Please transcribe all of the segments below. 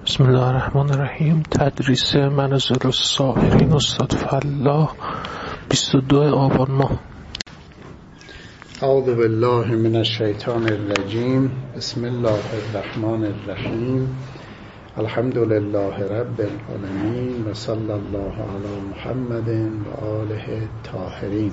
بسم الله الرحمن الرحیم. تدریس منازل السائرین استاد فلاح 22 آبان ماه. اعوذ بالله من الشیطان الرجیم. بسم الله الرحمن الرحیم. الحمد لله رب العالمین و صلی الله علی محمد و آله الطاهرین.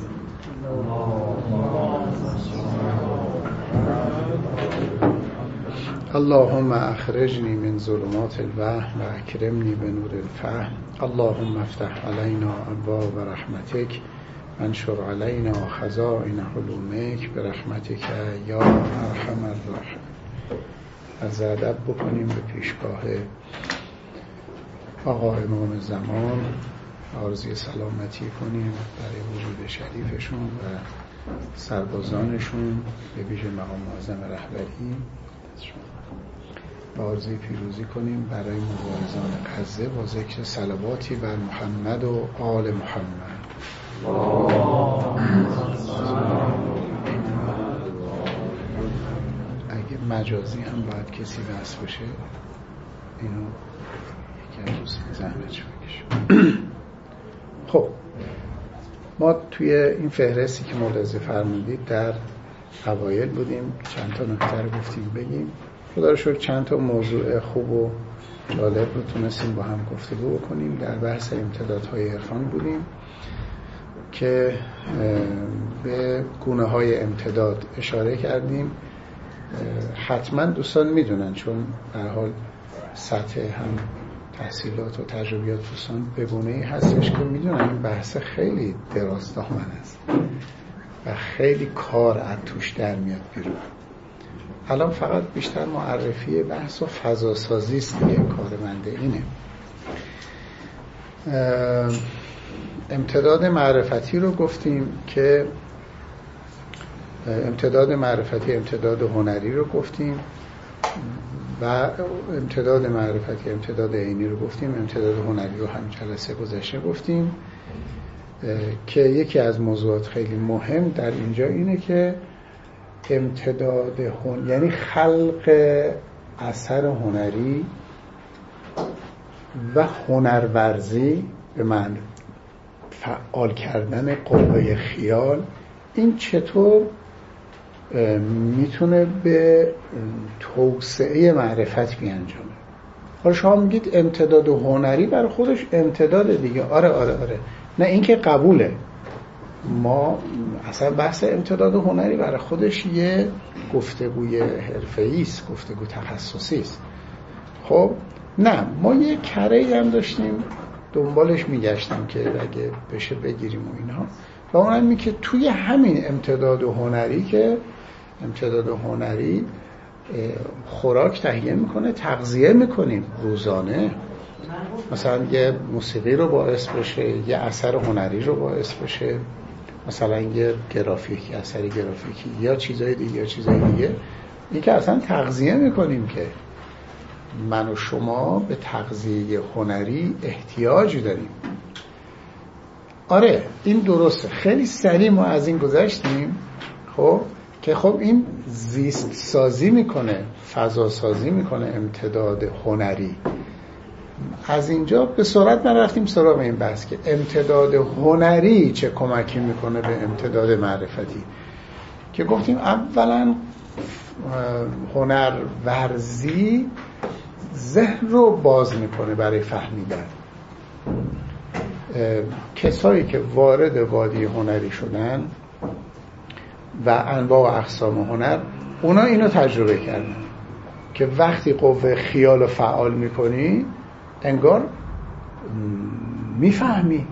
اللهم اخرجنی من ظلمات الوهم و اکرمنی بنور الفهم. اللهم افتح علینا ابواب رحمتک انشر علینا خزائن حلومک برحمتک یا ارحم الراحمین. از ادب بکنیم به پیشگاه آقا امام زمان، آرزوی سلامتی کنیم برای وجود شریفشون و سربازانشون، به ویژه مقام معظم رهبری، و آرزوی پیروزی کنیم برای مبارزان غزه با ذکر صلواتی بر محمد و آل محمد. اگه مجازی هم باید کسی بس باشه، اینو یکی از دوستان زحمتش بکشه. خب ما توی این فهرستی که ملاحظه فرمودید در اوایل بودیم، چند تا نکته رو گفتیم بگیم. خدا رو شکر چند تا موضوع خوب و جالب رو تونستیم با هم گفتگو بکنیم. در بحث امتدادهای عرفان بودیم که به گونه‌های امتداد اشاره کردیم. حتما دوستان میدونن، چون به هر حال سطح هم تحصیلات و تجربیات دوستان به گونه‌ای هستش که میدونن این بحث خیلی درازدامن است و خیلی کار از توش در میاد بیرون. الان فقط بیشتر معرفی بحث و فضاسازی است دیگه، کار بنده اینه. امتداد معرفتی رو گفتیم که امتداد معرفتی، امتداد هنری رو گفتیم و امتداد معرفتی، امتداد عینی رو گفتیم. امتداد هنری رو هم جلسه گذشته گفتیم که یکی از موضوعات خیلی مهم در اینجا اینه که امتداد یعنی خلق اثر هنری و هنرورزی به معنی فعال کردن قوه خیال، این چطور میتونه به توسعه معرفت بیانجامه. حالا شما میگید امتداد هنری برای خودش امتداد دیگه. آره نه، این که قبوله. ما اصلا بحث امتداد هنری برای خودش یه گفتگوی حرفه‌ای است، گفتگو تخصصی است. خب نه، ما یه کره‌ای هم داشتیم دنبالش میگشتم که اگه بشه بگیریم و اینها، و اونم این که توی همین امتداد هنری، که امتداد هنری خوراک تهیه میکنه، تغذیه میکنیم روزانه. مثلا یه موسیقی رو باعث بشه، یه اثر هنری رو باعث بشه، مثلا یه گرافیک، اثری گرافیکی یا چیزای دیگه، این که اصلا تغذیه میکنیم، که من و شما به تغذیه هنری احتیاج داریم. آره این درسته. خیلی سریع ما از این گذشتیم. خب که خب این زیست سازی میکنه، فضا سازی میکنه امتداد هنری. از اینجا به سرعت من رفتیم سراغ این بحث که امتداد هنری چه کمکی میکنه به امتداد معرفتی، که گفتیم اولا هنرورزی ذهن رو باز میکنه برای فهمیدن. کسایی که وارد وادی هنری شدن و انواع و اقسام هنر، اونا اینو تجربه کردن که وقتی قوه خیال رو فعال میکنی انگار میفهمی.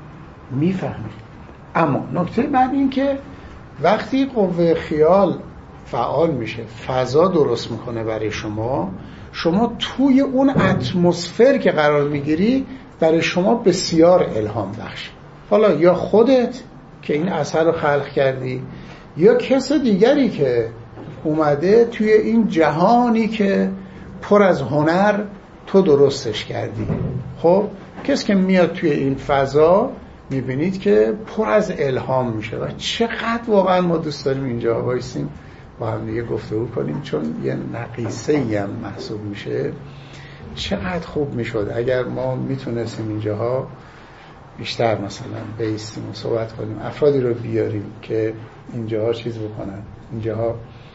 اما نکته بعد این که وقتی قوه خیال فعال میشه، فضا درست میکنه برای شما توی اون اتمسفر که قرار میگیری برای شما بسیار الهام بخش. حالا یا خودت که این اثر رو خلق کردی، یا کس دیگری که اومده توی این جهانی که پر از هنر تو درستش کردی. خب کسی که میاد توی این فضا میبینید که پر از الهام میشه و چقدر واقعا ما دوست داریم اینجا وایسیم با هم دیگه گفتگو کنیم، چون یه نقیصه‌ای هم محسوب میشه چقدر خوب میشد اگر ما میتونستیم اینجاها بیشتر مثلا بیستیم و صحبت کنیم، افرادی رو بیاریم که اینجاها چیز بکنن، اینجاها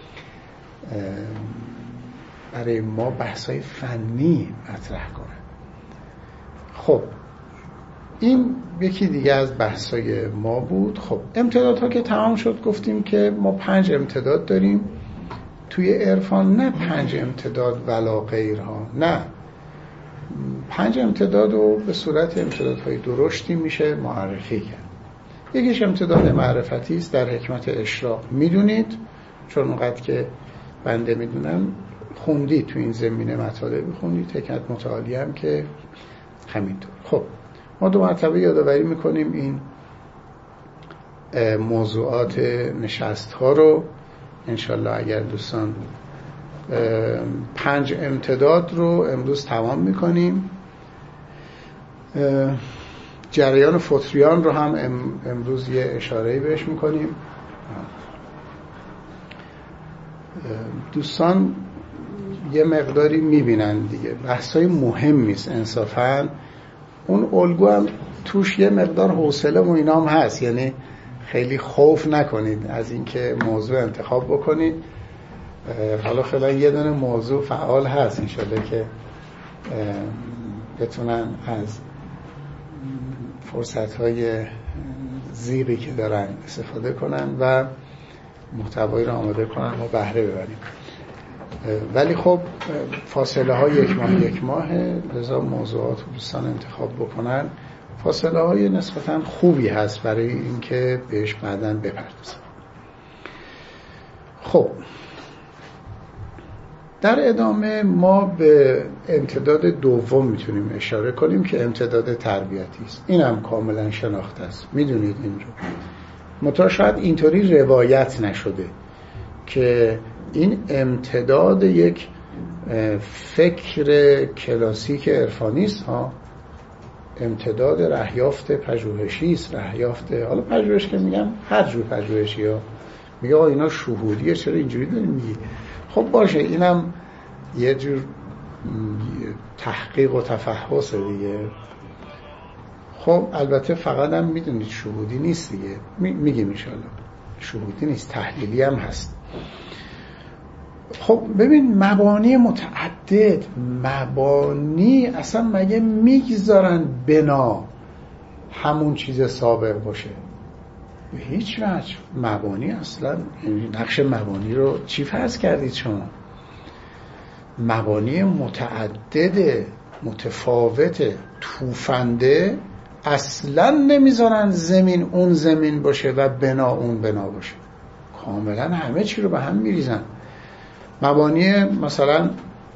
برای ما بحث‌های فنی مطرح کنن. خب این یکی دیگه از بحث‌های ما بود. خب امتدادها که تمام شد، گفتیم که ما 5 امتداد داریم توی عرفان، نه 5 امتداد ولا غیرها، نه 5 امتداد رو به صورت امتدادهای درشتی میشه معرفی کرد. یکیش امتداد معرفتی است در حکمت اشراق، میدونید چون اونقدر که بنده میدونم خوندید تو این زمینه مطالبی خوندید، حکمت متعالی هم که همینطور. خب ما 2 مرتبه یادآوری میکنیم این موضوعات نشست ها رو انشالله. اگر دوستان 5 امتداد رو امروز تمام میکنیم. جریان فطریان رو هم امروز یه اشاره‌ای بهش میکنیم. دوستان یه مقداری میبینن دیگه، بحثای مهمی است انصافاً. اون الگو هم توش یه مقدار حوصله و اینام هست، یعنی خیلی خوف نکنید از اینکه موضوع انتخاب بکنید. حالا فعلا یه دونه موضوع فعال هست انشالله که بتونن از فرصت‌های زیغی که دارن استفاده کنن و محتوایی رو آماده کنن و بهره ببریم. ولی خب فاصله های یک ماه لذا موضوعات رو دوستان انتخاب بکنن. فاصله های نسبتاً خوبی هست برای اینکه بهش بعداً بپردازیم. خب در ادامه ما به امتداد دوم میتونیم اشاره کنیم که امتداد تربیتی است. این هم کاملا شناخته است، میدونید این رو. منتها شاید اینطوری روایت نشده که این امتداد یک فکر کلاسیک عرفانی است ها، امتداد رهیافت پژوهشی است. رهیافت، حالا پژوهش که میگم هر جور پژوهشی ها، میگه آقا اینا شهودیه، چرا اینجوری داریم میگی؟ خب باشه، اینم یه جور تحقیق و تفحص دیگه. خب البته فقط هم میدونید شهودی نیست دیگه، میگیم انشالله شهودی نیست، تحلیلی هم هست. خب ببین، مبانی متعدد، مبانی اصلا مگه میگذارن بنا همون چیز سابق باشه؟ به هیچ وجه. مبانی اصلا، نقش مبانی رو چی فرض کردید شما؟ مبانی متعدد، متفاوت، توفنده اصلا نمیذارن زمین اون زمین باشه و بنا اون بنا باشه. کاملا همه چی رو به هم میریزن. مبانی مثلا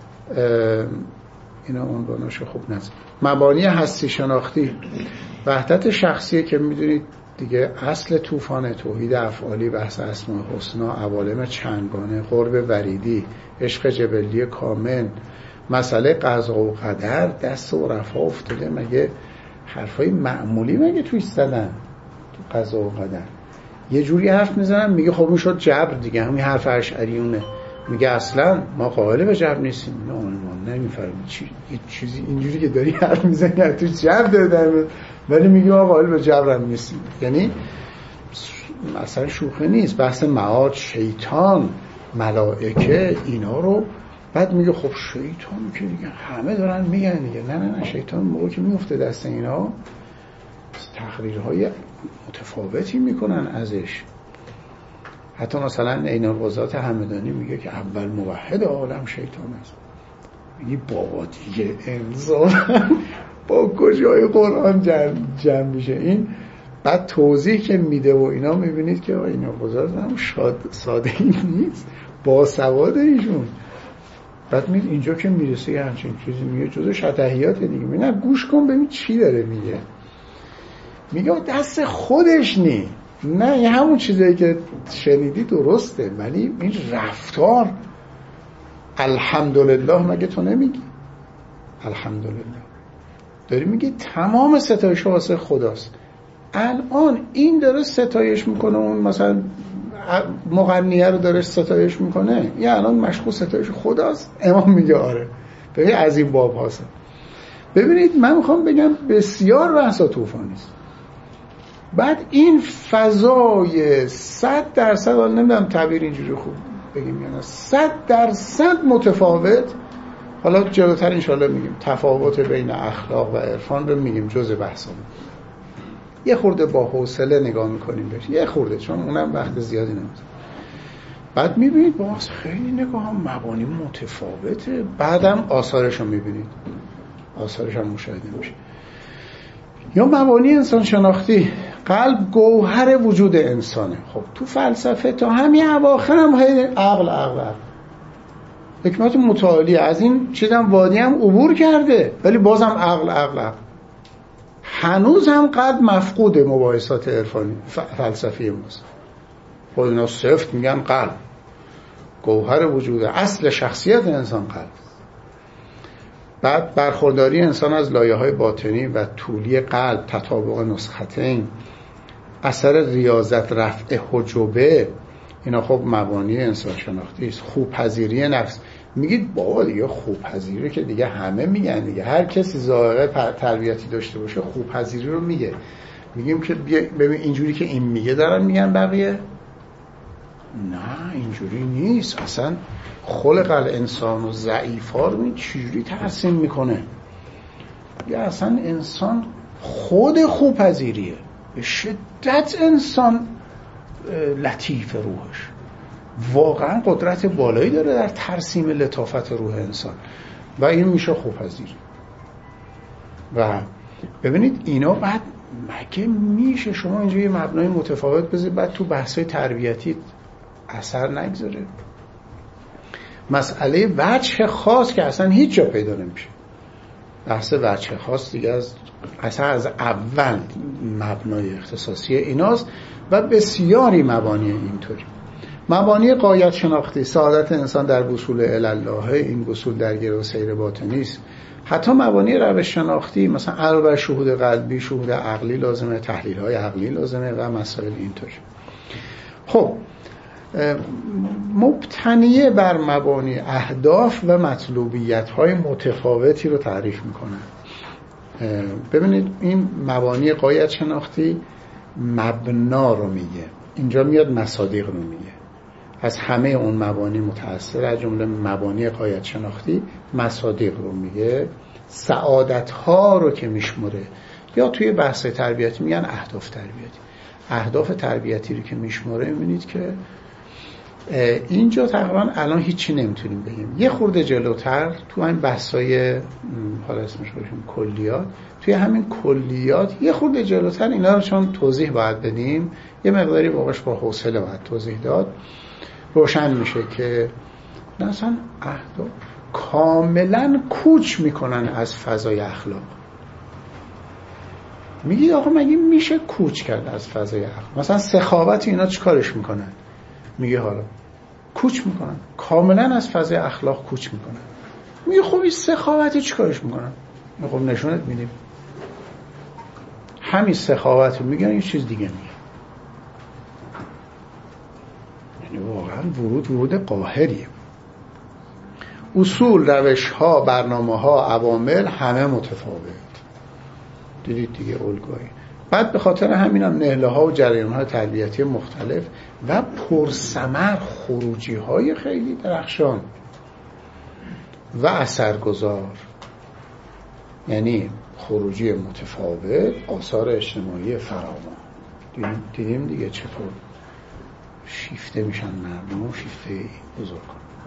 اینا عنواناشو خوب نزد. مبانی هستی شناختی، وحدت شخصیه که میدونید دیگه اصل طوفان، توحید افعالی، بحث اسماء الحسنا، عوالم چندگانه، قرب وریدی، عشق جبلی کامل، مسئله قضا و قدر، دست و رفا افتاده. مگه حرفای معمولی مگه توی زدن تو قضا و قدر؟ یه جوری حرف میزنن میگه خب میشد جبر دیگه، همین حرف اشعریونه. میگه اصلا ما قائل به جبر نیستیم. نه نمیفهمم چیزی اینجوری که داری حرف میزنی تو جبر دادن، ولی میگه ما قائل به جبر هم نیستیم. یعنی اصلا شوخی نیست. بحث معاد، شیطان، ملائکه، اینا رو بعد میگه خب شیطان که دیگه همه دارن میگن دیگه. نه شیطان موقعی که میفته دست اینا تقریرهای متفاوتی میکنن ازش. حتی مثلا عین القضات همدانی میگه که اول موحد عالم شیطان است. میگه بابا دیگه انسان با کجای قرآن جمع میشه این؟ بعد توضیح که میده و اینا میبینید که عین القضات هم ساده این نیست، با سواد ایشون. بعد میگه اینجا که میرسه یه همچین چیزی میگه جزو شطحیات دیگه. میگه گوش کن ببین چی داره میگه. میگه دست خودش نی، نه یه همون چیزایی که شنیدی درسته، ولی این رفتار الحمدلله مگه تو نمیگی؟ الحمدلله داری میگی تمام ستایش واسه خداست. الان این داره ستایش میکنه، اون مثلا مغنیه رو داره ستایش میکنه، یا الان مشغول ستایش خداست. امام میگه آره. ببینید از این باب هاست. ببینید من میخوام بگم بسیار بحثا طوفانی است. بعد این فضای 100%، حالا نمیدونم تعبیر اینجوری خوب بگیم یا نه، 100% متفاوت. حالا جلوتر انشالله میگیم تفاوت بین اخلاق و عرفان رو میگیم جزء بحثمون. یه خورده با حوصله نگاه میکنیم بهش، یه خورده، چون اونم وقت زیادی نمیذاره. بعد میبینید باز خیلی نگاه هم مبانی متفاوته. بعدم آثارش رو میبینید، آثارش هم مشاهده میشه. یا مبانی انسان شناختی، قلب گوهر وجود انسانه. خب تو فلسفه تا همین اواخر هم عقل حکمت متعالی از این چیزم وادی هم عبور کرده، ولی بازم عقل. هنوز هم قلب مفقود مباحثات عرفانی فلسفی ماست. خود اینا سفت میگن قلب گوهر وجود، اصل شخصیت انسان قلب. بعد برخورداری انسان از لایه‌های باطنی و طولی قلب، تطابق نسختین، اثر ریاضت، رفع حجبه، اینا خب مبانی انسان شناختی است. خوب پذیری نفس. میگید بابا دیگه خوب پذیری که دیگه همه میگن دیگه، هر کسی ذائقه تربیتی داشته باشه خوب پذیری رو میگه. میگیم که ببین اینجوری که این میگه دارن میگن بقیه. نه اینجوری نیست اصلا. خلق الانسان و ضعیفا رو چجوری ترسیم میکنه؟ یا اصلا انسان خود خوب پذیریه، به شدت انسان لطیف روحش، واقعا قدرت بالایی داره در ترسیم لطافت روح انسان و این میشه خوب پذیری. و ببینید اینا بعد مگه میشه شما اینجا یه مبنای متفاوت بذارید بعد تو بحثای تربیتی اثر نگذاره؟ مسئله وجه خاص که اصلا هیچ جا پیدا نمیشه. بحث وجه خاص دیگه از اول مبنای اختصاصی ایناست و بسیاری مبانی اینطوری. مبانی غایت شناختی، سعادت انسان در وصول الله، این وصول در گرو سیر باطنی است. حتی مبانی روش شناختی مثلا علاوه بر شهود قلبی، شهود عقلی لازمه، تحلیل های عقلی لازمه و مسائل اینطوری. خب مبتنیه بر مبانی اهداف و مطلوبیت های متفاوتی رو تعریف میکنن. ببینید این مبانی غایت شناختی مبنا رو میگه، اینجا میاد مصادیق رو میگه. از همه اون مبانی متأثر، از جمله مبانی غایت شناختی مصادیق رو میگه، سعادت ها رو که میشمره، یا توی بحث تربیتی میگن اهداف تربیتی. اهداف تربیتی رو که میشمره میبینید که اینجا تقریبا الان هیچی نمیتونیم بگیم. یه خورده جلوتر تو همین بحثای حالا اسمش باشیم کلیات، توی همین کلیات یه خورده جلوتر اینا رو چون توضیح باید بدیم، یه مقداری واقعش با حوصله باید توضیح داد، روشن میشه که مثلا اهداف کاملا کوچ میکنن از فضای اخلاق. میگی آقا مگه میشه کوچ کرد از فضای اخلاق؟ مثلا سخاوت اینا چیکارش میکنن؟ میگه حالا کوچ میکنن، کاملا از فضای اخلاق کوچ میکنن. میگه خب این سخاوتی چیکارش میکنن؟ خب نشونت میدیم. همین سخاوت رو میگن یه چیز دیگه میگه. یعنی واقعا ورود قاهریه. اصول، روش ها، برنامه ها، عوامل همه متفاوت. دیدید دیگه الگویی. بعد به خاطر همینم نهله ها و جریان های تربیتی مختلف و پرثمر خروجی های خیلی درخشان و اثرگذار، یعنی خروجی متفاوت، آثار اجتماعی فراوان. دیدیم دیگه چطور شیفته میشن مردم، شیفته بزرگ.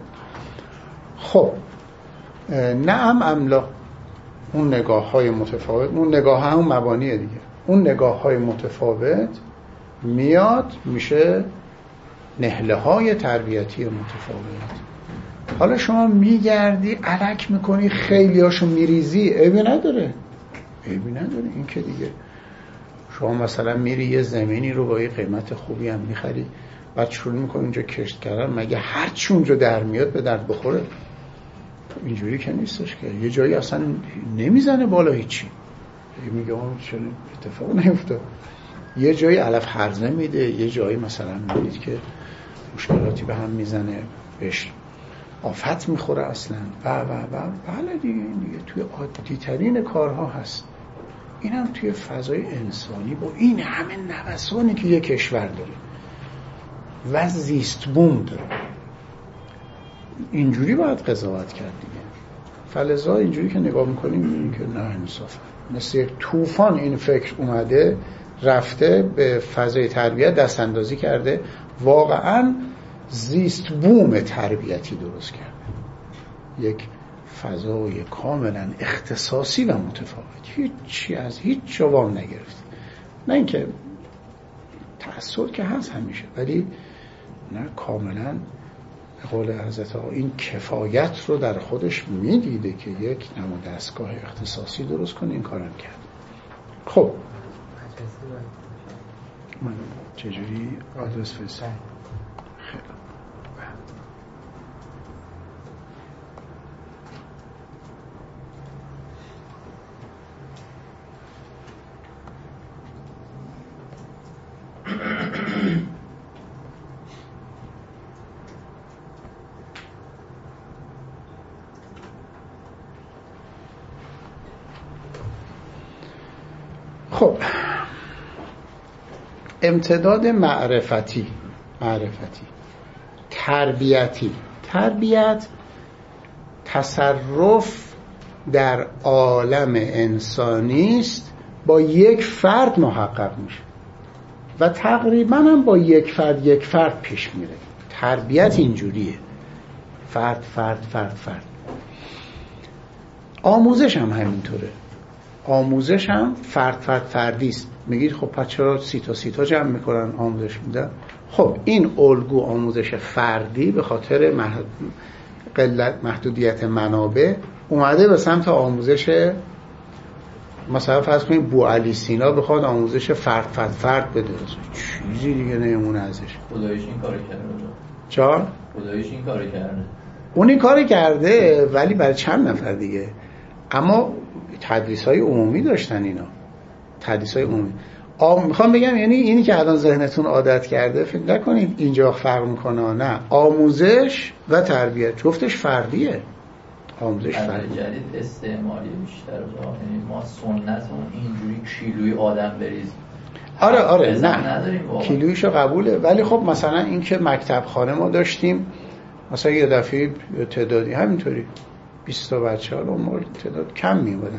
خب نعم املا، اون نگاه های متفاوت، اون نگاه ها هم مبانیه دیگه، اون نگاه های متفاوت میاد میشه نهله های تربیتی متفاوت. حالا شما میگردی علک میکنی خیلی هاشو میریزی، عیبی نداره. این که دیگه شما مثلا میری یه زمینی رو با یه قیمت خوبی هم میخری، بعد شروع میکنی اونجا کشت کردن، مگه هرچی اونجا در میاد به درد بخوره؟ اینجوری که نیستش که یه جایی اصلا نمیزنه بالا هیچی، میگه اون چون اتفاق نیفتاد. یه جایی علف هرزه میده، یه جایی مثلا میدید که مشکلاتی به هم میزنه، بهش آفت میخوره اصلا و بله دیگه توی عادی ترین کارها هست. این هم توی فضای انسانی با این همه نوسانی که یک کشور داره و زیست بوم داره، اینجوری باید قضاوت کرد دیگه. فلذا اینجوری که نگاه میکنیم میبینیم که نه انصافا مثل یک طوفان این فکر اومده رفته به فضای تربیت دست اندازی کرده، واقعا زیست بوم تربیتی درست کرده، یک فضای کاملا اختصاصی و متفاوت، هیچی از هیچ جوام نگرفت. نه اینکه تأثیر که هست همیشه، ولی نه کاملا به قول حضرت آقا این کفایت رو در خودش میدیده که یک نماد دستگاه اختصاصی درست کنه. این کارم کرد. خب من چجوری آدرس فرستم؟ خیلی خب امتداد معرفتی تربیتی. تربیت تصرف در عالم انسانی است، با یک فرد محقق میشه و تقریبا هم با یک فرد پیش میره. تربیت اینجوریه، فرد. آموزش هم همینطوره، آموزش هم فردی است. میگید خب پس چرا سی تا جمع میکنن آموزش میدن؟ خب این الگو آموزش فردی به خاطر محدودیت منابع اومده به سمت آموزش، مثلا فرض کنید بوعلی سینا بخواد آموزش فرد بده، چیزی دیگه نمونه ازش. خداییش این کارو کرده. چرا؟ خداییش این کارو کرده. اون این کارو کرده ولی برای چند نفر دیگه. اما تدریس‌های عمومی داشتن اینا. تدریس‌های عمومی. میخوام بگم یعنی اینی که الان ذهنتون عادت کرده فکر نکنید اینجا فرق میکنه. نه، آموزش و تربیت جفتش فردیه. آموزش فردی. جدید استعمالی بیشتر، یعنی ما سنتمون اینجوری کیلویی آدم بریز. آره نه کیلویشو قبوله، ولی خب مثلا این که مکتب خانه ما داشتیم، مثلا یه دفعه تعدادی همینطوری 20 تا بچه‌ها رو ما تعداد کم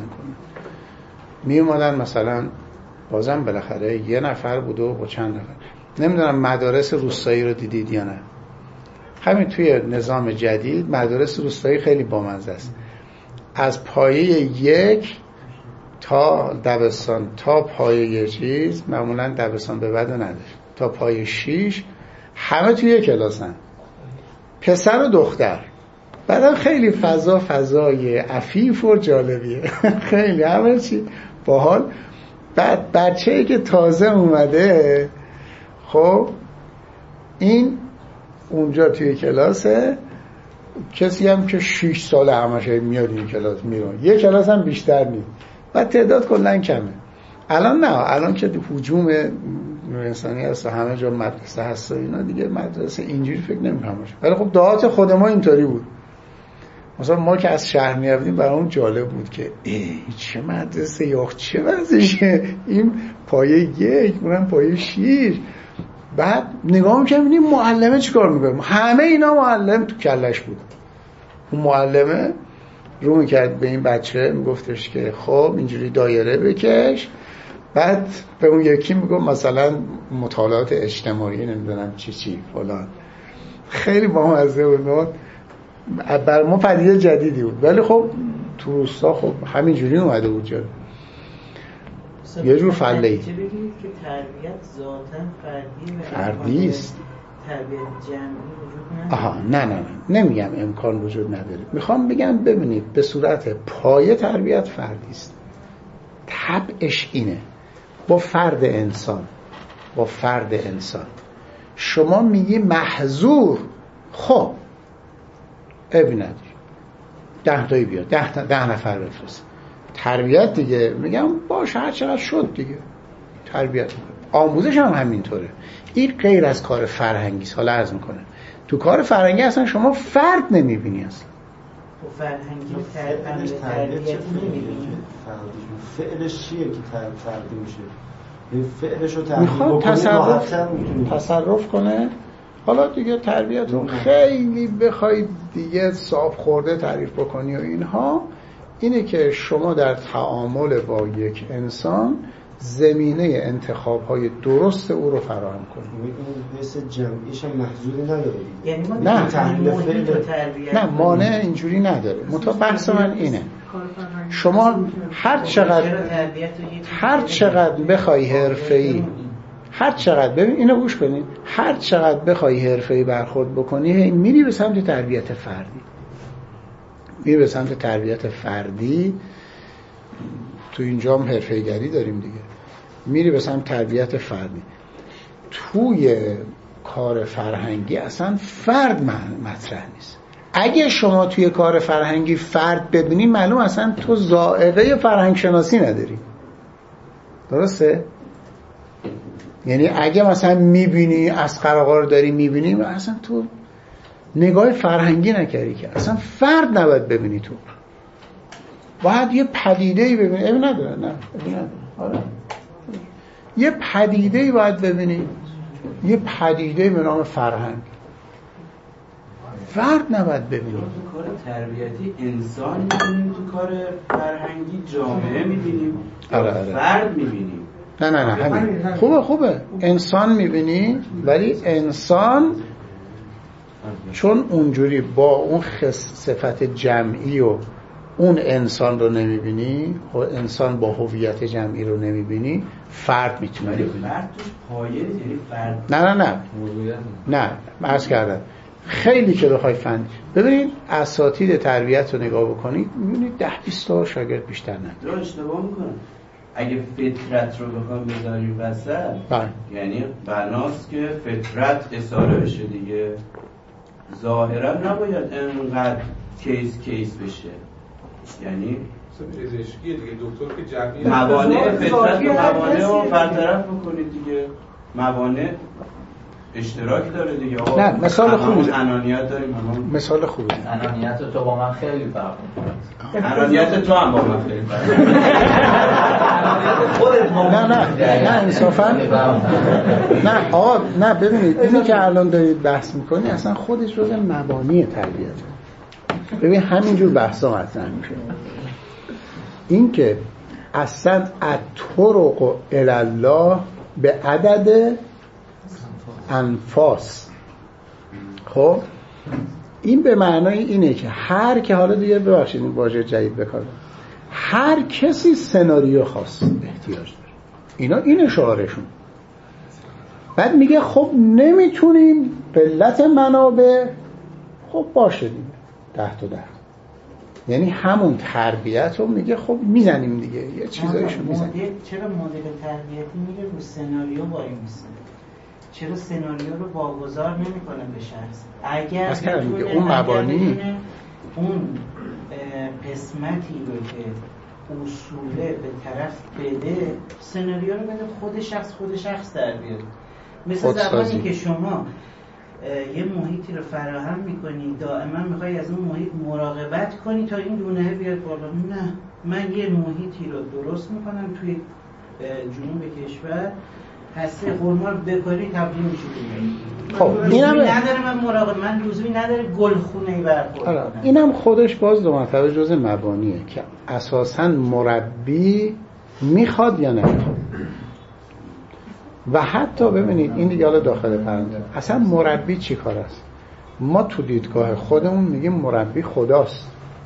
می اومدن مثلا بازم بالاخره یه نفر بود و با چند نفر. نمیدونم مدارس روستایی رو دیدید یا نه. همین توی نظام جدید مدارس روستایی خیلی بامزه است. از پایه 1 تا دبستان تا پایه چیز، معمولا دبستان به بعد نداره، تا پایه 6 همه توی کلاسن، پسر و دختر. بعدم خیلی فضای عفیف و جالبیه خیلی همه چی باحال. بعد بچه‌ای که تازه اومده، خب این اونجا توی کلاسه، کسی هم که 6 ساله همش میاد این کلاس میرون، یه کلاس هم بیشتر نیست و تعداد کلا کمه. الان نه، الان که هجوم انسانی هست همه جا مدرسه هست و اینا دیگه مدرسه اینجوری فکر نمی‌کنم باشه. ولی خب دهات خود ما اینطوری بود. مثلا ما که از شهر می‌رفتیم برامون جالب بود که چه مدرسه یا چه وضعشه، این پایه 1 اونم پایه 6. بعد نگاه می‌کنیم ببینیم معلمه چیکار می‌کنه. همه اینا معلم تو کلش بود. اون معلمه رو می‌کرد به این بچه میگفتش که خب اینجوری دایره بکش، بعد به اون یکی میگم مثلا مطالعات اجتماعی نمیدونم چی فلان. خیلی بامزه بود. بر ما پدیده جدیدی بود، ولی خب تو روستا خب همینجوری اومده بود جا. یه جور فله‌ای چه بگید که تربیت ذاتاً فردی است. تربیت جمعی وجود نه نداره. نمیگم امکان وجود نداره. میخوام بگم ببینید به صورت پایه تربیت فردی است. طبعش اینه. با فرد انسان شما میگی محظور، خب عیبی نداری 10 تایی بیاد 10 نفر بفرست. تربیت دیگه میگم باشه هر چقدر شد دیگه تربیت. آموزش هم همینطوره. این غیر از کار فرهنگی است. حالا عرض میکنم تو کار فرهنگی اصلا شما فرد نمیبینی اصلا. و فرهنگی تربیت نمیبینی. فعلش چیه که فردی میشه؟ فعلش رو تغییر میخواد بکنی تصرف کنه. حالا دیگه تربیت رو خیلی بخوای دیگه صاف خورده تعریف بکنی و اینها، اینه که شما در تعامل با یک انسان زمینه انتخاب‌های درست او رو فراهم کنید. مثل جمعیش هم محدودی نداره. یعنی ما نه تحلیل تربیت نه مانع اینجوری نداره. بحث من اینه شما هر چقدر بخوای حرفه‌ای، هر چقدر ببین اینو گوش کنید، هر چقدر بخوای حرفه‌ای برخورد بکنی میری به سمت تربیت فردی. میری به سمت تربیت فردی. تو اینجا هم حرفه‌ای‌گری داریم دیگه. میری به سمت تربیت فردی. توی کار فرهنگی اصلا فرد مطرح نیست. اگه شما توی کار فرهنگی فرد ببینی معلوم اصلا تو ذائقه فرهنگ شناسی نداری. درسته؟ یعنی اگه مثلا میبینی اصغر آقا رو داری میبینی اصلا تو نگاه فرهنگی نکردی که اصلا فرد نباید ببینی تو. باید یه پدیده‌ای ببینی. ابی نداره. نه ابی نداره. آره. یه پدیده‌ای باید ببینی. یه پدیده به نام فرهنگ. فرد نباید ببینی. تو کار تربیتی انسان می‌بینیم، تو کار فرهنگی جامعه می‌بینیم، فرد می‌بینیم. نه همین. خوبه. انسان می‌بینی، ولی انسان چون اونجوری با اون صفت جمعی و اون انسان رو نمی‌بینی، انسان با هویت جمعی رو نمی‌بینی، فرد می‌تونی ببینی. فرد توش پایه، یعنی فرد. نه عرض کردم خیلی که بخوای فن ببینید اساتید تربیت رو نگاه بکنید می‌بینید 10-20 تا شاگرد بیشتر نداره. اشتباه می‌کنن. اگه فطرت رو بخوام بذاریم وسط، یعنی بناست که فطرت اصاره بشه دیگه، ظاهرا نباید انقدر کیس بشه. یعنی پزشکی دیگه دکتر که جمعی موانع فطرت و موانع رو برطرف بکنید دیگه. موانع اشتراک داره دیگه. نه مثال خوبی انانیت داریم. مثال خوبی. انانیت تو با من خیلی فرق می‌کنه. انانیت تو هم با من خیلی فرق نه انصافا نه آقا نه ببینید اینی که الان دارید بحث میکنی اصلا خودش جزء مبانی تربیت. ببین همینجور بحثا مطرح میشه. این که اصلا الطرق الی الله به عدد انفاس، خب این به معنای اینه که هر که حالا دیگه ببخشید این واژه جدید بکنم، هر کسی سناریو خاص احتیاج داره. این شعارشون. بعد میگه خب نمیتونیم قلت منابع، خب باشه دیگه 10 تا 10. یعنی همون تربیت رو میگه خب میزنیم دیگه یه چیزایشو میزنیم. چرا مدل تربیتی میره رو سناریو وای میسه؟ چرا سناریو رو واگذار نمیکنه به شخص؟ اگر اون مبانی اون قسمتی رو که اصوله به طرف بده، سناریو رو بده خود شخص در بیاره. مثل زمانی که شما یه محیطی رو فراهم میکنی دائما میخوای از اون محیط مراقبت کنی تا این دونه بیاد بالا. نه، من یه محیطی رو درست میکنم توی جنوب کشور، هسته خرما رو بکاری تبدیل میشه به خب اینم نداره من مراقب، من لزومی نداره گلخونه‌ای برخورد. اینم خودش باز دو مرتبه جزء مبانیه که اساساً مربی میخواد یا نمیخواد. و حتی ببینید این دیگه حالا داخل پرنده اصلا مربی چی کار است؟ ما تو دیدگاه خودمون میگیم مربی خداست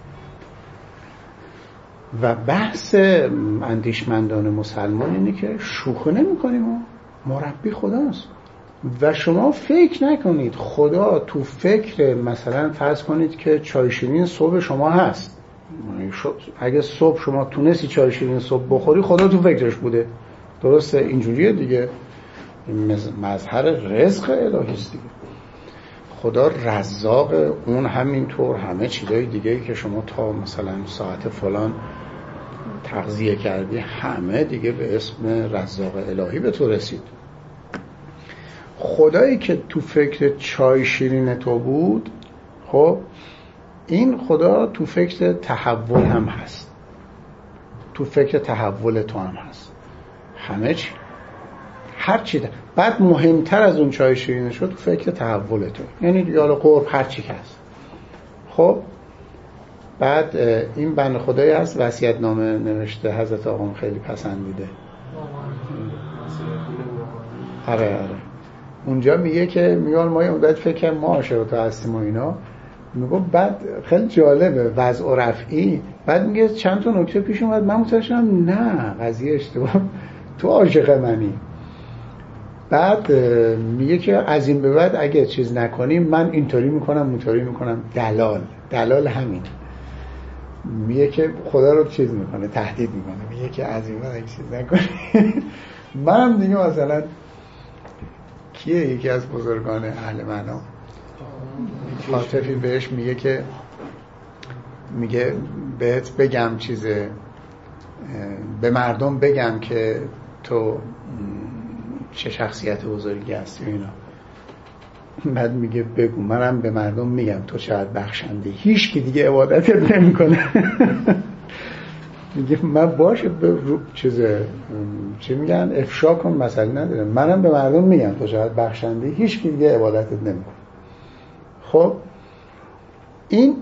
و بحث اندیشمندان مسلمان اینه که شوخی نمی کنیم مربی خداست. و شما فکر نکنید خدا تو فکر مثلا فرض کنید که چای شیرین صبح شما هست، اگه صبح شما تونستی چای شیرین صبح بخوری خدا تو فکرش بوده. درسته؟ اینجوریه دیگه، مظهر رزق الهی است دیگه. خدا رزاق، اون همینطور همه چیزای دیگه که شما تا مثلا ساعت فلان تغذیه کردی همه دیگه به اسم رزاق الهی به تو رسید. خدایی که تو فکر چای شیرین تو بود، خب این خدا تو فکر تحول هم هست، تو فکر تحول تو هم هست، همه چی، هر چی ده. بعد مهمتر از اون چای شیرین شد تو فکر تحول تو، یعنی دیال قرب هر چی که هست. خب بعد این بنده خدایی هست وصیت نامه نوشته، حضرت آقام خیلی پسندیده. آره اونجا میگه که میگه ما یه مدت فکر ما عاشق تو هستیم و اینا، میگه بعد خیلی جالبه وضع و رفعی، بعد میگه چند تا نکته پیش اومد من متوجه شدم نه قضیه اشتباه، تو عاشق منی. بعد میگه که از این به بعد اگه چیز نکنیم من اینطوری میکنم اونطوری میکنم. دلال همین. میگه که خدا رو چیز میکنه، تهدید میکنه، میگه که از این بعد اگه چیز نکنیم منم دیگه مثلا کیه یکی از بزرگان اهل معنا خاطفی بهش میگه که میگه بهت بگم چیزه، به مردم بگم که تو چه شخصیت بزرگی هستی و اینا. بعد میگه بگو منم به مردم میگم تو چقدر بخشنده، هیچ کی دیگه عبادتت نمیکنه. میگه من باشه چی میگن افشا کن، مسئله نداره، منم به مردم میگم تو چقدر بخشنده، هیچ کی دیگه عبادتت نمیکنه. خب این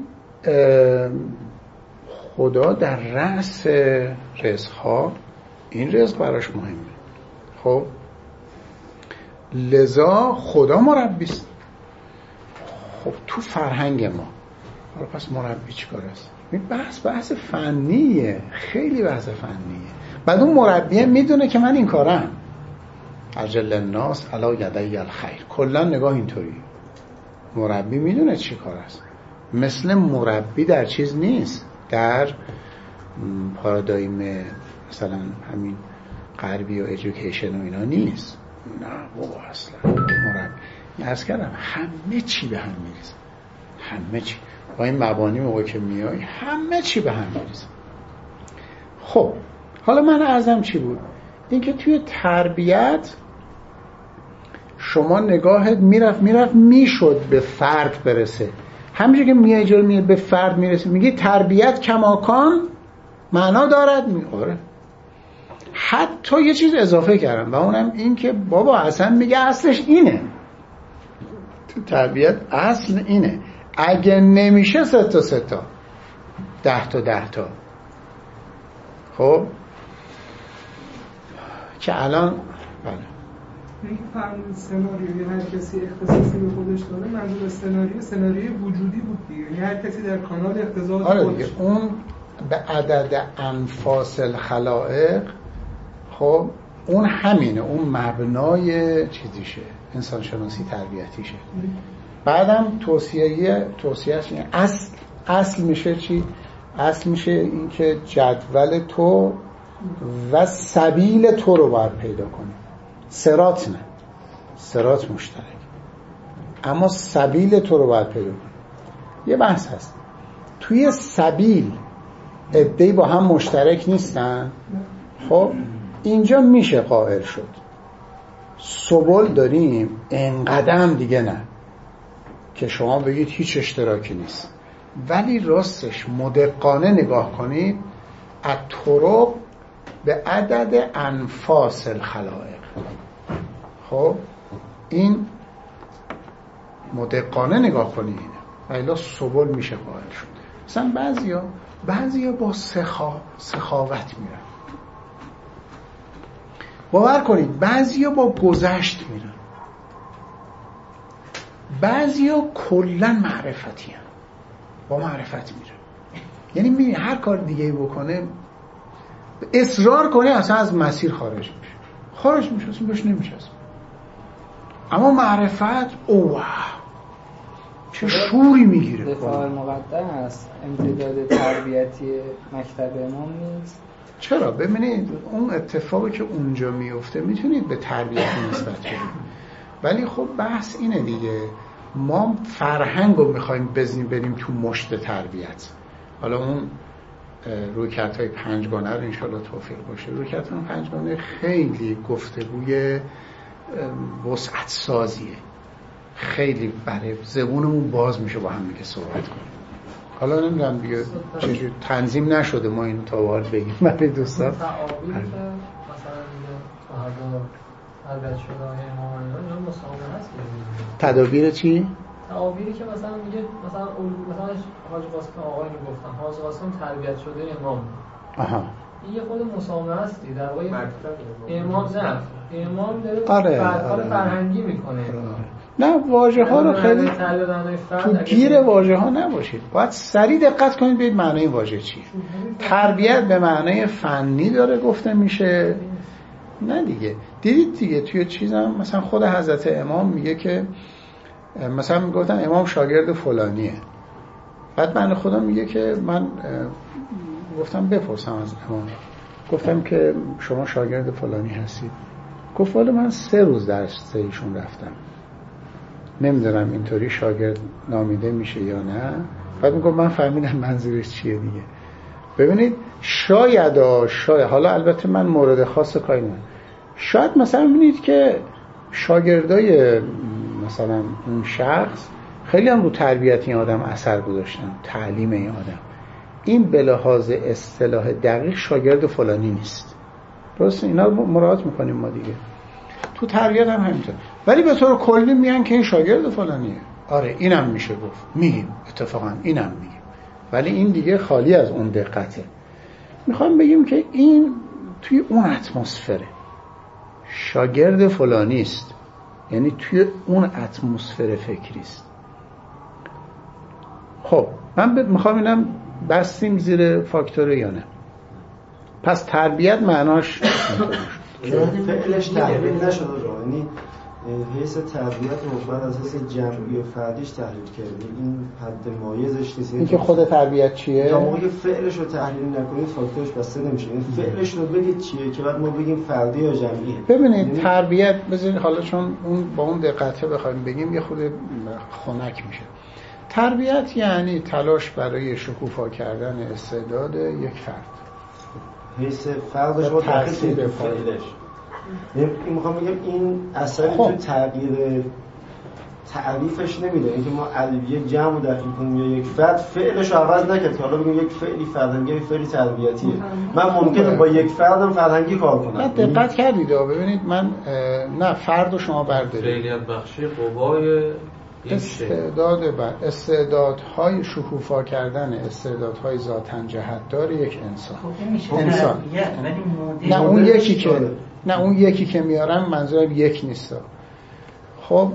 خدا در رأس رزق‌ها، این رزق براش مهمه. خب لذا خدا مربیست. خب تو فرهنگ ما حالا پس مربی چی کار است؟ این بحث فنیه، خیلی بحث فنیه. بعد اون مربیه میدونه که من این کارم، اجل الناس علی یدی الخیر، کلا نگاه اینطوری. مربی میدونه چی کار است. مثل مربی در چیز نیست، در پارادایم مثلا همین غربی و ایژوکیشن و اینا نیست. نه بابا اصلا مربی عرض کردم همه چی به هم میریزه، همه چی با این مبانی موقعی که میای همه چی به هم میریزه. خب حالا من عرضم چی بود؟ این که توی تربیت شما نگاهت میرفت میشد به فرد برسه. همینجور که میای جلو به فرد میرسه میگی تربیت کماکان معنا دارد. آره حتی یه چیز اضافه کردم و اونم این که بابا اصلا میگه اصلش اینه، تو تربیت اصل اینه، اگه نمیشه 3 تا 10 تا. خب که الان بله این فرمون سناریوی هر کسی اختصاصی به خودش داره، منظور سناریوی وجودی بود دیگه، یعنی هر کسی در کانال اختصاص آره خودش. اون به عدد انفاس الخلائق. خب اون همینه، اون مبنای چیزیشه، انسان شناسی تربیتیشه. بعدم توصیهش اینه اصل میشه چی؟ اصل میشه این که جدول تو و سبیل تو رو باید پیدا کنی. صراط نه، صراط مشترک، اما سبیل تو رو باید پیدا کنی. یه بحث هست توی سبیل عده‌ای با هم مشترک نیستن. خب اینجا میشه قائل شد سبل داریم انقدم دیگه نه که شما بگید هیچ اشتراکی نیست، ولی راستش مدقانه نگاه کنید الطرق به عدد انفاس الخلائق. خب این مدقانه نگاه کنید و الا سبل میشه قائل شد. مثلا بعضیا با سخاوت میرن، باور کنید بعضیا با گذشت میرن، بعضیا کلا معرفتی هن. با معرفت میرن، یعنی میبینی هر کار دیگه بکنه اصرار کنه اصلا از مسیر خارج میشه اصلا بهش نمیشه. اما معرفت اوه چه شوری میگیره. دفاع مقدس امتداد تربیتی مکتب امام نیست. چرا؟ ببینید اون اتفاقی که اونجا میفته میتونید به تربیت نسبت بدید، ولی خب بحث اینه دیگه، ما فرهنگ رو میخوایم بریم تو مشت تربیت. حالا اون رویکردهای 5 گانه رو انشالله توفیق باشه. رویکردهای 5 گانه خیلی گفتگوی وسعت سازیه، خیلی برای زبونمون باز میشه با هم دیگه صحبت کنیم. حالا نمیدونم دیگه چجوری تنظیم نشده ما اینو تا وارد بگیم برای دوستان. تعابیری که مثلا میگه تربیت شده های امام اینا مسامحه هست. تدابیر چی؟ تعابیری که مثلا میگه مثلا حاج قاسم آقای میگفتن حاج قاسم تربیت شده امام. آها. این یه خود مسامحه هستی در واقع امام نه امام داره کار فرهنگی میکنه. نه واژه ها رو خیلی تو گیر واژه ها نباشید، باید سریع دقت کنید ببینید معنی واژه چیه. تربیت به معنای فنی داره گفته میشه، نه دیگه. دیدید دیگه توی چیزم مثلا خود حضرت امام میگه که مثلا میگفتن امام شاگرد فلانیه، بعد من خدا میگه که من گفتم بپرسم از امام، گفتم که شما شاگرد فلانی هستید؟ گفت والا من 3 روز درس ایشون رفتم، نمیدونم اینطوری شاگرد نامیده میشه یا نه. بعد میگم من فهمیدم منظورش چیه دیگه. ببینید شاید حالا البته من مورد خاص کاری ندارم، شاید مثلا ببینید که شاگردای مثلا اون شخص خیلی هم رو تربیت این آدم اثر گذاشتن، تعلیم این آدم، این به لحاظ اصطلاح دقیق شاگرد فلانی نیست. درسته؟ اینا رو مراعات میکنیم ما دیگه. تو تربیت هم همینطور. ولی به طور کلی میگن که این شاگرد فلانیه. آره اینم میشه گفت، میگیم اتفاقا اینم میگیم، ولی این دیگه خالی از اون دقته. میخوام بگیم که این توی اون اتمسفره شاگرد فلانی است، یعنی توی اون اتمسفر فکری است. خب من میخوام اینم بستیم زیر فاکتوره یا نه. پس تربیت معناش فعلش تحلیل نشده، یعنی حیث تربیت رو بعد از حیث جمعی و فردیش تحلیل کردی، این حد مایزش نیست. این که خود تربیت چیه؟ تا موقعی فعلش رو تحلیل نکنید فاکتورش بسته نمیشه. این فعلش رو بگید چیه که بعد ما بگیم فردی یا جمعیه. ببینید تربیت بذارید حالا چون اون با اون دقته بخوایم بگیم یه خود خنک میشه. تربیت یعنی تلاش برای شکوفا کردن استعداد یک فرد. حیث فردش رو تحصیل به فعلش. این میخوام بگم این اثری تو تغییر تعریفش نمیده. اینکه ما یک جمع رو دخیل کنیم یا یک فرد فعلش رو عوض نکرد که حالا بگیم یک فعلی فرهنگی یک فعلی تربیتیه. من ممکنه با یک فردم فرهنگی کار کنم. نه دقت کردید ببینید من نه فرد رو شما بردارید فعلیت بخشی قوای استعدادهای شکوفا کردن استعدادهای ذاتاً جهتدار یک انسان. نه اون یکی که میارم منظورم یک نیست. خب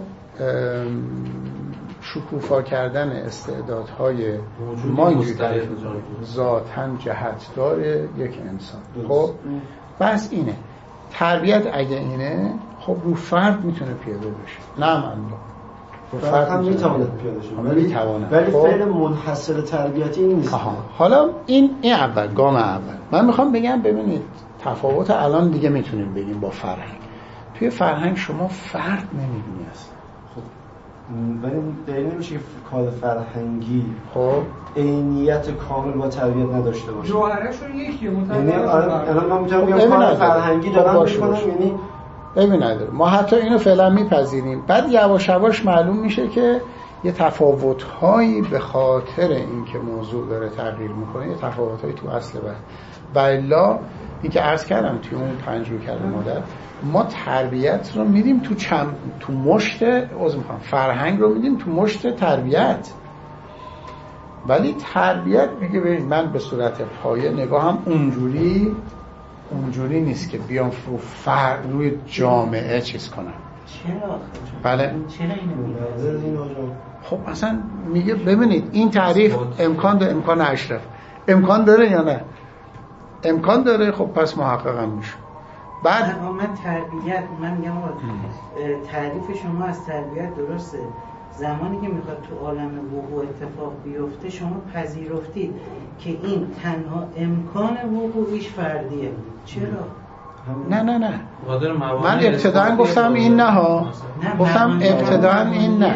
شکوفا کردن استعدادهای ما اینجوری تعریف می‌کنیم ذاتاً جهتدار یک انسان. خب بس اینه تربیت. اگه اینه خب رو فرد میتونه پیاده بشه. نه من فرد میتواند پیاده شه ولی فعل منحصر تربیتی نیست. حالا این اول گام اول من میخوام بگم ببینید تفاوت الان دیگه میتونیم بگیم با فرهنگ. توی فرهنگ شما فرد نمیبینی اصلا. خب ولی دلیل نمیشه که کار فرهنگی خب عینیت کامل با تربیت نداشته باشه. جوهرشون یکیه یعنی الان من میتونم بگم کار فرهنگی دارم میکنم، یعنی ببین نداره. ما حتی اینو فعلا میپذیریم، بعد یواش یواش معلوم میشه که یه تفاوت‌هایی به خاطر اینکه موضوع داره تغییر میکنه یه تفاوت‌هایی تو اصل بلا این که عرض کردم توی اون 5 رو کلمه مادر ما تربیت رو میدیم تو مشت فرهنگ رو میدیم تو مشت تربیت، ولی تربیت میگه ببین من به صورت پایه نگاهم اونجوری نیست که بیام روی جامعه چیز کنم. چرا؟ بله اینو خب اصلا میگه ببینید این تعریف امکان اشرف امکان داره یا نه؟ امکان داره. خب پس محقق هم میشه. بعد من تربیت من میگم تعریف شما از تربیت درسته. زمانی که میخواد تو عالم وقوع اتفاق بیفته شما پذیرفتید که این تنها امکان وقوعیش فردیه. چرا؟ نه من ابتداً گفتم این نه ها. گفتم ابتداً این نه.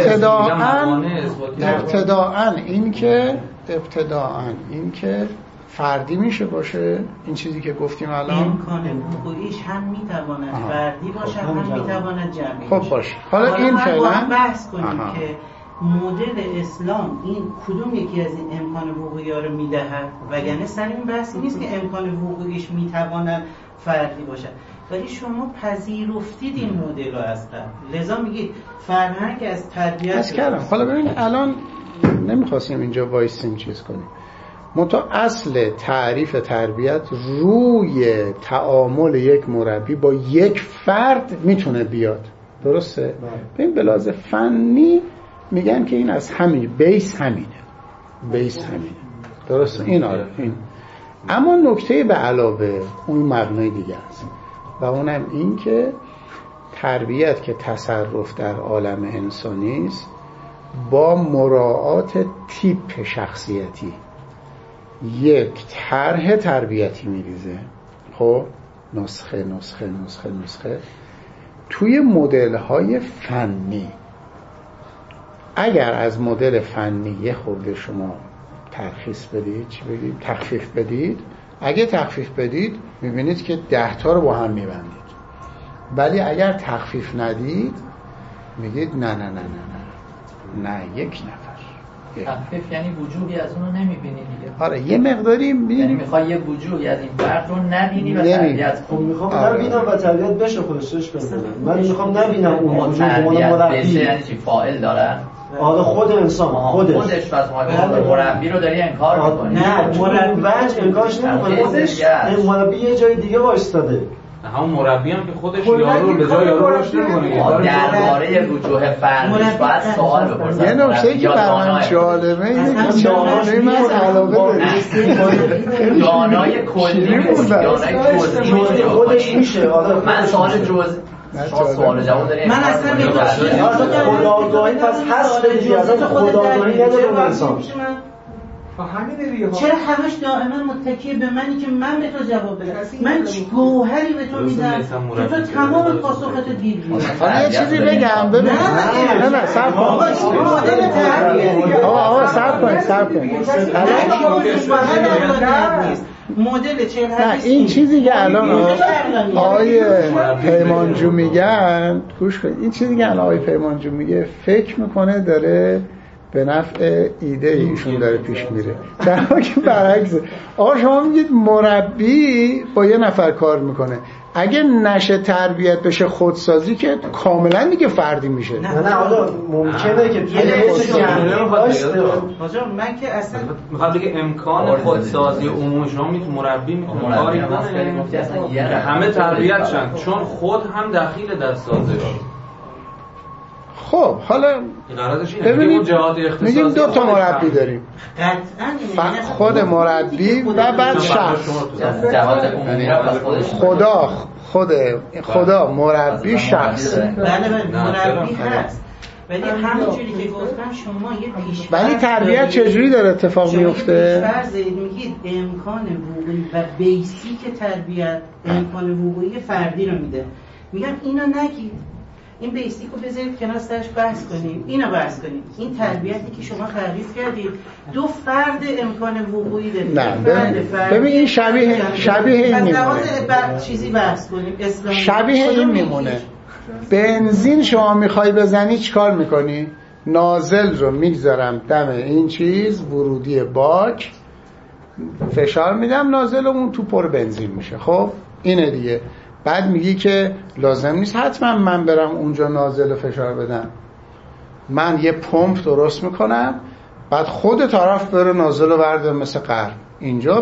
ابتداً این که فردی میشه باشه این چیزی که گفتیم الان؟ امکان وقوعیش هم میتواند فردی باشه هم میتواند جمعی باشه. خب باشه. حالا این فعلا بحث کنیم که مدل اسلام این کدوم یکی از این امکان وقوعی ها رو میدهد، وگرنه سر این بحث نیست که امکان وقوعیش میتواند فردی باشه، ولی شما پذیرفتید این مدل رو از قبل، لذا میگید فرهنگ از تربیت بس کردم. حالا ببین الان نمیخواستیم اینجا وایسیم چیز کنیم، منتها اصل تعریف تربیت روی تعامل یک مربی با یک فرد میتونه بیاد، درسته؟ ببین بلاز فنی میگن که این از همین بیس همینه، درسته؟ این آره این. اما نکته به علاوه اون مبنای دیگه است و اونم این که تربیت که تصرف در عالم انسانی است با مراعات تیپ شخصیتی یک طرح تربیتی میریزه. خب نسخه توی مدل های فنی. اگر از مدل فنی یه خورده شما ترخیص بدید، چی بگیم؟ تخفیف بدید، اگه تخفیف بدید میبینید که 10 تا رو با هم میبندید، ولی اگر تخفیف ندید میگید نه یک نفر. تخفیف یعنی وجوهی از اونو نمیبینی دیگه. آره یه مقداری یعنی میخوای یه وجوهی از این فرد رو نبینی و تربیت کنی. میخوام نبینم و تربیت بشه خودش بشه. من میخوام نبینم اون وجود تربیت بشه یعنی چی؟ فاعل دارن. آره خود انسان خودش پس مربی رو داری انکار میکنی. نه مربی وجه انکارش نمیکنه، خودش مربی یه جای دیگه وایستاده. همون مربی هم که خودش یارو رو به جای یارو روش نمی‌کنه. درباره وجوه فرد باید سوال بپرسن. یه نکته که برام جالبه اینه که جانانه من علاوه دارم دانای کلی بود، دانای جزئی خودش میشه. من سوال جزئی سوال جواب داریم. من اصلا خداگاهی پس هست دیگه، اصلا خداگاهی نداره انسان. چرا همش دائما متکی به منی که من به تو جواب بدم؟ من گوهری به تو میدم که تو تمام پاسخت گیر بیاری. حالا یه چیزی بگم ببین. نه صبر کن. آقا صبر کن. مدل 48 این چیزی که الان آقای پیمانجو میگن، گوش کن، این چیزی که الان آقای پیمانجو میگه فکر میکنه داره به نفع ایده ایشون داره پیش میره، در حالی که برعکسه. آقا شما میگید مربی با یه نفر کار میکنه، اگه نشه تربیت بشه خودسازی که کاملا دیگه فردی میشه. نه حالا ممکنه که من که اصلا میخوام بگم امکان خودسازی عمومی شما میتونه مربی میتونه کاری کنه همه تربیت شن، چون خود هم دخیل در سازش. خب حالا ببینید میگیم 2 تا مربی داریم، خود مربی و بعد شخص. خدا مربی شخص. مربی هست، ولی همونجوری که گفتم شما یه پیش ولی تربیت چجوری داره اتفاق میفته؟ فرض میگید امکان وقوعی و بیسیک تربیت امکان وقوعی فردی رو میده. میگم اینو نگید، این بیسیک رو بذارید کنار سرش بحث کنیم، اینو بحث کنیم. این تربیتی که شما تعریف کردید 2 فرد امکان وقوعی دارید. نه ببین این شبیه این میمونه. چیزی بحث کنیم اسلامی شبیه این میمونه. بنزین شما میخوای بزنی چیکار میکنی؟ نازل رو میگذارم دم این چیز ورودی باک، فشار میدم نازلمون تو پر بنزین میشه. خب اینه دیگه. بعد میگی که لازم نیست حتما من برم اونجا نازل فشار بدم، من یه پمپ درست میکنم، بعد خود طرف بره نازل رو برده مثل قرب. اینجا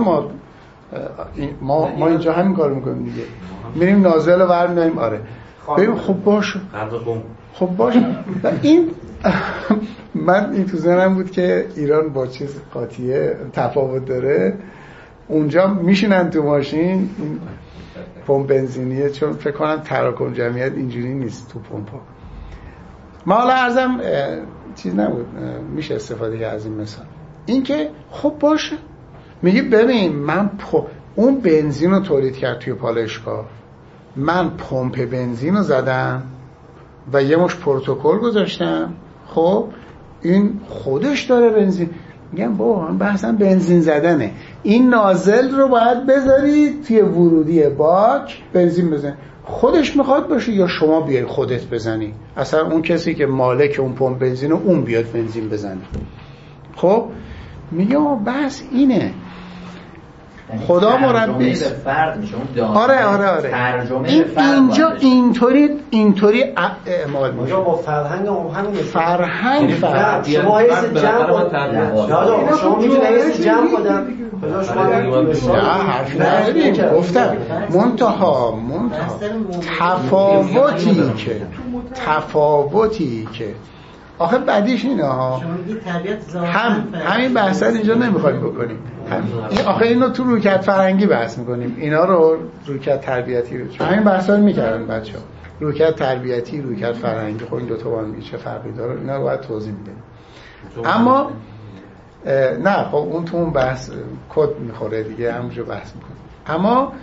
ما اینجا همین کار میکنیم دیگه، میریم نازل رو برمیداریم. آره ببین خب باشه، خب باشه. این من این تو ذهنم بود که ایران با چیز قاطیه تفاوت داره، اونجا میشینن تو ماشین پمپ بنزینیه، چون فکر کنم تراکم جمعیت اینجوری نیست تو پمپا. ما حالا عرضم چیز نبود، میشه استفاده از این مثال. این که خب باشه، میگی ببین من اون بنزین رو تولید کرد توی پالایشگاه، من پمپ بنزین رو زدم و یه مش پروتکل گذاشتم، خب این خودش داره بنزین، میگم بابا من بحثم بنزین زدنه، این نازل رو باید بذارید توی ورودی باک بنزین بزنید. خودش میخواد باشه یا شما بیای خودت بزنی؟ اصلا اون کسی که مالک اون پمپ بنزینه اون بیاد بنزین بزنه. خب میگه بحث اینه، خدا مربی آره اینجا اینطوری اعمال میشه. با فرهنگ همین فرهنگ شما حس جمع شما میتونید حس جمع کنم نه حرف نداریم. گفتم منتها تفاوتی که آخه بعدیش اینه ها، همین بحثا اینجا نمیخوایم بکنیم. آخه اینو تو رویکرد فرهنگی بحث میکنیم، اینا رو رویکرد تربیتی رو همین بحثا رو میکردن بچه‌ها. رویکرد تربیتی، رویکرد فرهنگی، خب این دو تا با هم چه فرقی داره؟ اینا رو باید توضیح بدیم. اما نه خب اون تو اون بحث کد میخوره دیگه، همونجا بحث میکنیم. اما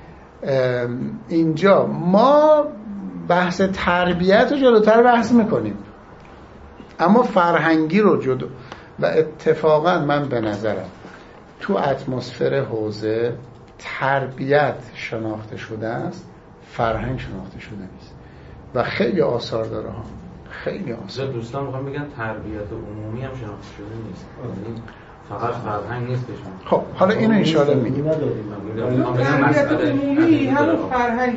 اینجا ما بحث تربیت رو جلوتر بحث میکنیم، اما فرهنگی رو جدا. و اتفاقا من به نظرم تو اتمسفر حوزه تربیت شناخته شده است، فرهنگ شناخته شده نیست و خیلی آثار داره ها، خیلی آثار. دوستان میخوام بگن تربیت عمومی هم شناخته شده نیست، فقط فرهنگ نیست بشن. خب حالا اینو ان شاء الله میگیم. تربیت عمومی همون فرهنگ،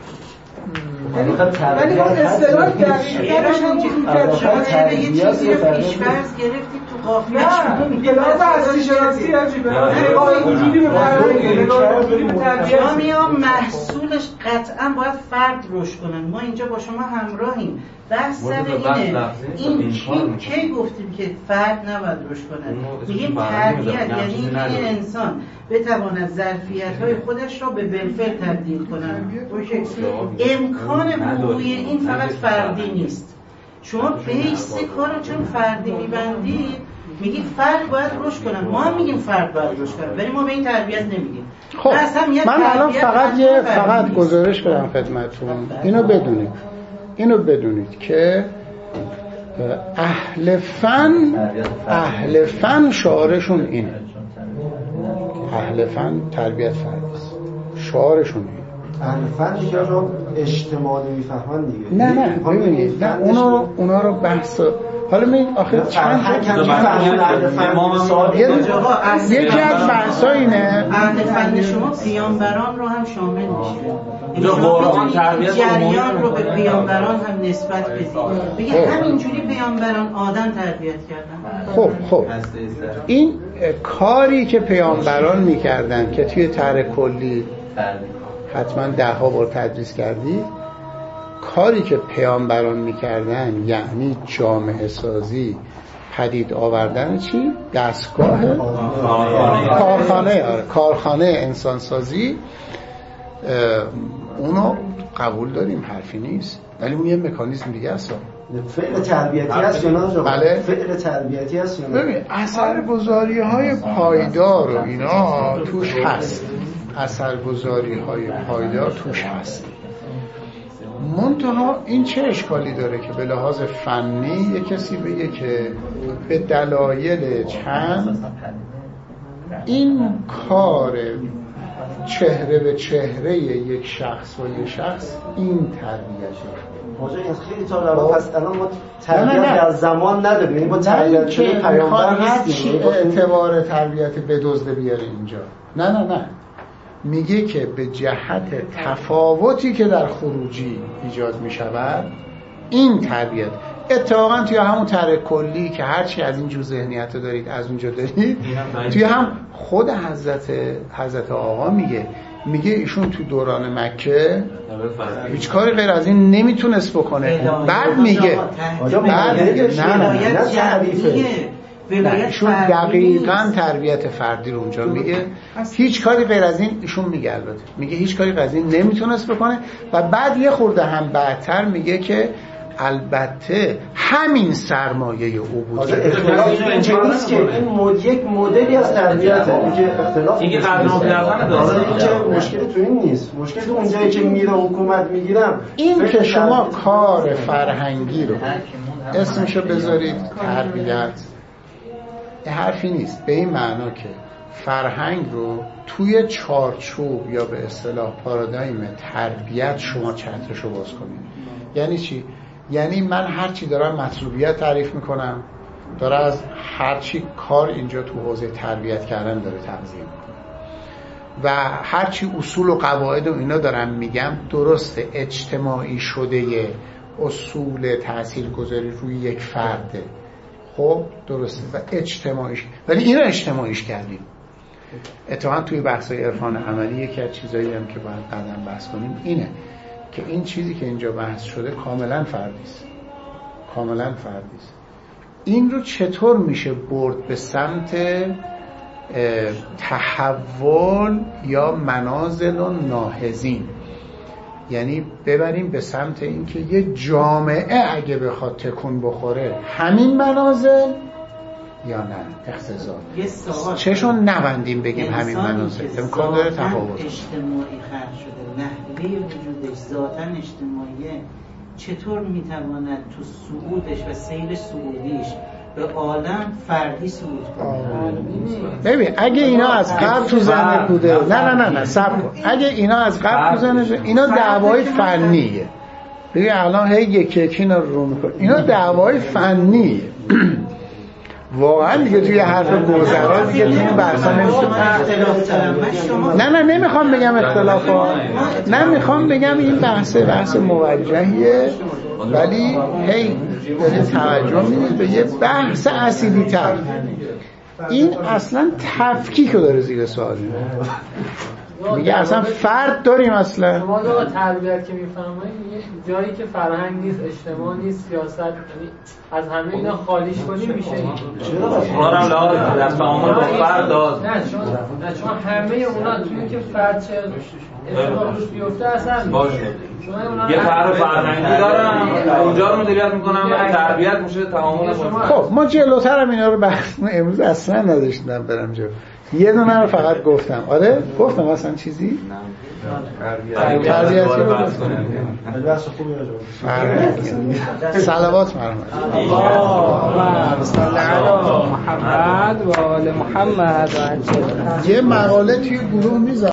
ولی اون اصطلاح دقیقاً شما چرا یه چیزی رو پیش‌فرض گرفتید تو قافیه کلاس اصلی شناسی عجیبه، نگاه اینجوری به فرهنگ، نگاه اینجوری به تربیت. شما محصولش قطعاً باید فرد رشد کنن. ما اینجا با شما همراهیم. بحث سر اینه، این کی گفتیم که فرد نباید رشد کنن؟ میگیم تربیت یعنی اینکه یه انسان بتواند ظرفیت‌های خودش را به بالفعل تبدیل کنه. امکان وقوعی این فقط فردی نیست. شما بیس کارو چون فردی میبندید، میگید فرد باید رشد کنه. ما هم میگیم فرد باید رشد کنه، ولی ما به این تربیت نمیگیم. خب من الان فقط گزارش بدم خدمتتون، اینو بدونید که اهل فن شعارشون اینه، اهل فن تربیت فردیست، شعارشون اینه. اهل فن دیگه رو اجتماعی میفهمن دیگه. نه ببینید، نه اونا رو بحث. حالا می آخه چند یکی از بحثا اینه، اهل فن شما پیامبران رو هم شامل میشه. اینجا قرآن تربیت جریان رو به پیامبران هم نسبت بدید. بگید همینجوری پیامبران آدم تربیت کردن. خب این کاری که پیامبران میکردن که توی طرح کلی حتما 10 بار تدریس کردی، کاری که پیامبران میکردن یعنی جامعه سازی، پدید آوردن چی؟ دستگاه کارخانه انسان سازی. اونو قبول داریم، حرفی نیست، ولی اون یه مکانیزم دیگه است. فعل تربیتی هست یا نه؟ بله، فعل تربیتی هست یا نه؟ ببین اثرگذاری‌های پایدار و اینا توش هست، اثرگذاری‌های پایدار توش هست. منتها این چه اشکالی داره که به لحاظ فنی یک کسی بگه که به دلایل چند این کار چهره به چهره یک شخص و یک شخص این تربیته. خیلی تا پس الان ما تربیت در زمان نداریم، یعنی با تربیت پیامبر هستیم. اعتبار تربیت بدزده بیاره اینجا. نه میگه که به جهت تفاوتی که در خروجی ایجاد میشود این تربیت. اتفاقا توی همون طرح کلی که هرچی از این جو ذهنیت رو دارید از اونجا دارید، توی هم خود حضرت آقا میگه ایشون تو دوران مکه هیچ کاری غیر از این نمیتونست بکنه. بعد میگه نه ایشون دقیقاً تربیت فردی رو اونجا میگه، هیچ کاری غیر از این ایشون میگه، البته میگه هیچ کاری غیر از این نمیتونست بکنه. و بعد یه خورده هم بعدتر میگه که البته همین سرمایه او بود. اختلاف نیست که این یک مدلی از تربیته، اینکه اختلاف اینکه قدر کردن داره، اینکه مشکل تو این نیست. مشکل تو اونجایی که میره حکومت میگیرم، این که شما کار فرهنگی رو اسمشو بذارید تربیت، یه حرفی نیست به این معنا که فرهنگ رو توی چارچوب یا به اصطلاح پارادایم تربیت شما چترشو باز کنید. یعنی چی؟ یعنی من هرچی دارم مطلوبیت تعریف میکنم، داره از هرچی کار اینجا تو حوزه تربیت کردن داره تغذیه میکنه و هرچی اصول و قواعد و اینا دارم میگم درسته اجتماعی شده اصول تاثیرگذاری روی یک فرده، خب درسته و اجتماعیش، ولی اینو اجتماعیش کردیم. اتفاقا توی بحث‌های عرفان عملی یکی از چیزایی هم که باید قدم بحث کنیم اینه که این چیزی که اینجا بحث شده کاملا فردی است، کاملا فردی است. این رو چطور میشه برد به سمت تحول یا منازل و ناهضین، یعنی ببریم به سمت اینکه یه جامعه اگه بخواد تکون بخوره همین منازل یا نه اختزال چشون نبندیم بگیم همین منازل، امکان داره تفاوت اجتماعی خلق شده، نحوه وجودش ذاتاً اجتماعیه، چطور میتواند تو صعودش و سیر صعودیش به عالم فردی صعود کنه؟ ببین اگه اینا از قبل تو ذهن بوده، نه صبر کن، اگه اینا از قبل تو ذهن، اینا دعوای فنیه. ببین الان هی یکی اینا رو میکنه، اینا دعوای فنیه واقعا دیگه توی حرف گذرا دیگه توی بحثا نه نمیخوام بگم اختلافات، نه میخوام بگم این بحث موجهیه، ولی هی داره توجه میدید به یه بحث اصیلی تر. این اصلا تفکیک رو داره زیر سوال میگه اصلا فرد داریم اصلا. شما با تربیت که میفرمایید جایی که فرهنگ نیست، اجتماع نیست، سیاست، یعنی از همه اینا خالیش کنیم میشه این. اونا رو لازم از تعامل با فرد داد. نه چون همه اونا توی که فرد چه اتفاق روش بیفته اصلا باشه. یه فرهنگی دارم اونجا رو مدیریت میکنم و تربیت میشه تعامل. خب ما جلوتر هم اینا رو بحث امروز اصلا نداشتم برم جلو. یه دونه رو فقط گفتم. آره گفتم اصلا چیزی؟ تربیتی رو گفتم. صلوات مرحمت اللهم صل علی محمد و آل محمد. یه مقاله توی گروه میذارم.